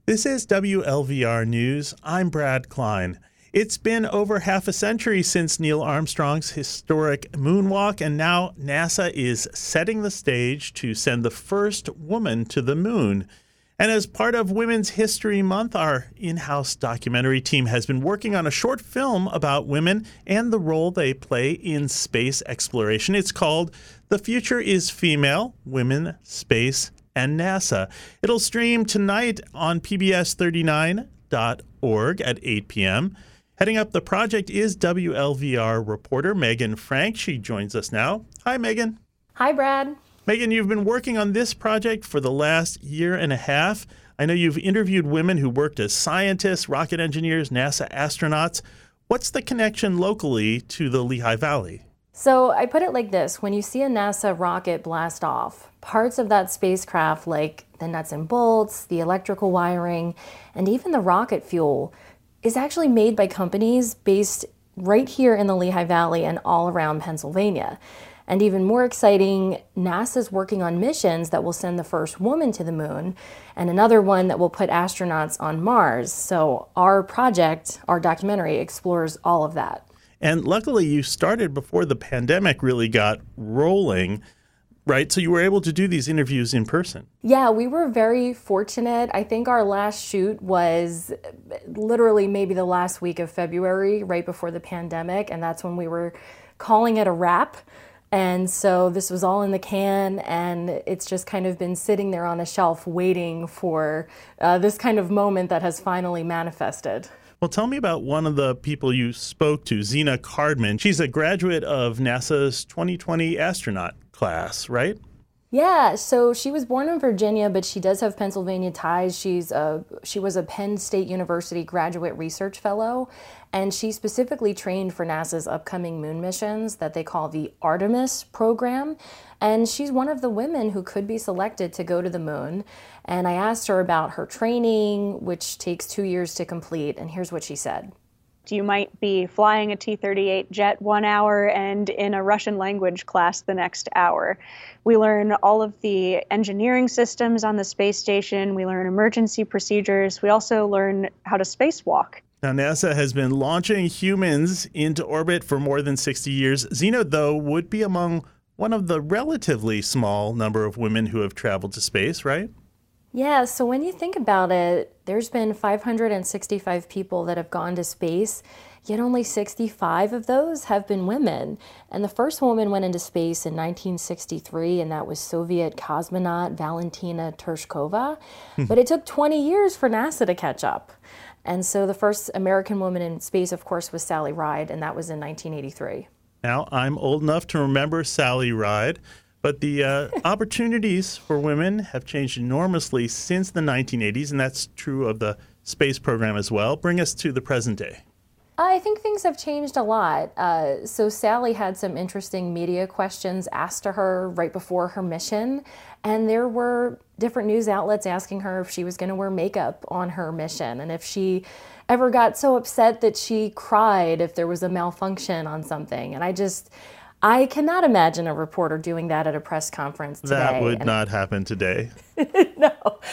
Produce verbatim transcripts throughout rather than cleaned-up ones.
This is W L V R News. I'm Brad Klein. It's been over half a century since Neil Armstrong's historic moonwalk, and now NASA is setting the stage to send the first woman to the moon. And as part of Women's History Month, our in-house documentary team has been working on a short film about women and the role they play in space exploration. It's called The Future is Female, Women, Space, and NASA. It'll stream tonight on P B S thirty-nine dot org at eight p.m. Heading up the project is W L V R reporter Megan Frank. She joins us now. Hi, Megan. Hi, Brad. Megan, you've been working on this project for the last year and a half. I know you've interviewed women who worked as scientists, rocket engineers, NASA astronauts. What's the connection locally to the Lehigh Valley? So I put it like this. When you see a NASA rocket blast off, parts of that spacecraft, like the nuts and bolts, the electrical wiring, and even the rocket fuel, is actually made by companies based right here in the Lehigh Valley and all around Pennsylvania. And even more exciting, NASA's working on missions that will send the first woman to the moon and another one that will put astronauts on Mars. So our project, our documentary, explores all of that. And luckily you started before the pandemic really got rolling, right? So you were able to do these interviews in person. Yeah, we were very fortunate. I think our last shoot was literally maybe the last week of February, right before the pandemic. And that's when we were calling it a wrap. And so this was all in the can, and it's just kind of been sitting there on a shelf waiting for uh, this kind of moment that has finally manifested. Well, tell me about one of the people you spoke to, Zena Cardman. She's a graduate of NASA's twenty twenty astronaut class, right? Yeah, so she was born in Virginia, but she does have Pennsylvania ties. She's a, she was a Penn State University graduate research fellow, and she specifically trained for NASA's upcoming moon missions that they call the Artemis program. And she's one of the women who could be selected to go to the moon. And I asked her about her training, which takes two years to complete, and here's what she said. You might be flying a T thirty-eight jet one hour and in a Russian language class the next hour. We learn all of the engineering systems on the space station. We learn emergency procedures. We also learn how to spacewalk. Now, NASA has been launching humans into orbit for more than sixty years. Zena, though, would be among one of the relatively small number of women who have traveled to space, right? Yeah, so when you think about it, there's been five hundred sixty-five people that have gone to space, yet only sixty-five of those have been women. And the first woman went into space in nineteen sixty-three, and that was Soviet cosmonaut Valentina Tereshkova. But it took twenty years for NASA to catch up. And so the first American woman in space, of course, was Sally Ride, and that was in nineteen eighty-three. Now, I'm old enough to remember Sally Ride. But the uh, opportunities for women have changed enormously since the nineteen eighties, and that's true of the space program as well. Bring us to the present day. I think things have changed a lot. Uh, so Sally had some interesting media questions asked to her right before her mission, and there were different news outlets asking her if she was going to wear makeup on her mission, and if she ever got so upset that she cried if there was a malfunction on something. And I just... I cannot imagine a reporter doing that at a press conference today. That would and not happen today. No,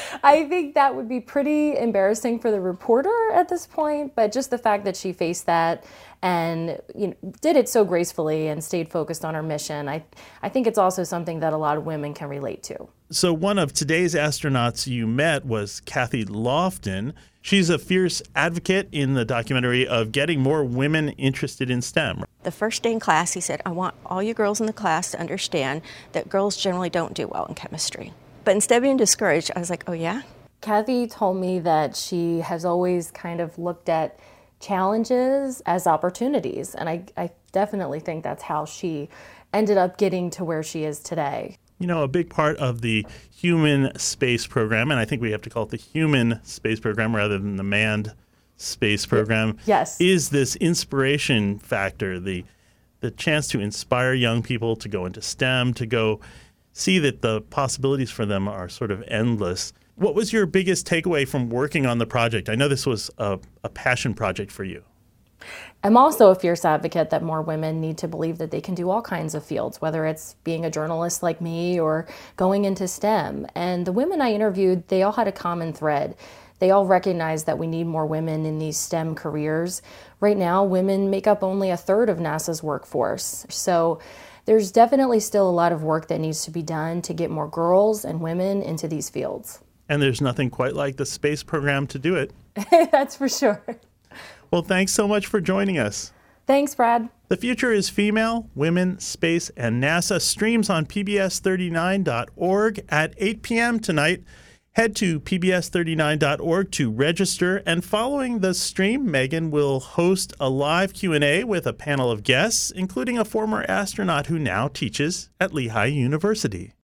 I think that would be pretty embarrassing for the reporter at this point, but just the fact that she faced that and you know, did it so gracefully and stayed focused on her mission, I, I think it's also something that a lot of women can relate to. So one of today's astronauts you met was Kathy Lofton. She's a fierce advocate in the documentary of getting more women interested in STEM. The first day in class, he said, I want all you girls in the class to understand that girls generally don't do well in chemistry. But instead of being discouraged, I was like, oh yeah? Kathy told me that she has always kind of looked at challenges as opportunities. And I, I definitely think that's how she ended up getting to where she is today. You know, a big part of the human space program, and I think we have to call it the human space program rather than the manned space program, yes, is this inspiration factor, the the chance to inspire young people to go into STEM, to go see that the possibilities for them are sort of endless. What was your biggest takeaway from working on the project? I know this was a, a passion project for you. I'm also a fierce advocate that more women need to believe that they can do all kinds of fields, whether it's being a journalist like me or going into STEM. And the women I interviewed, they all had a common thread. They all recognize that we need more women in these STEM careers. Right now, women make up only a third of NASA's workforce. So there's definitely still a lot of work that needs to be done to get more girls and women into these fields. And there's nothing quite like the space program to do it. That's for sure. Well, thanks so much for joining us. Thanks, Brad. The Future is Female, Women, Space, and NASA streams on P B S thirty-nine dot org at eight p.m. tonight. Head to P B S thirty-nine dot org to register, and following the stream, Megan will host a live Q and A with a panel of guests, including a former astronaut who now teaches at Lehigh University.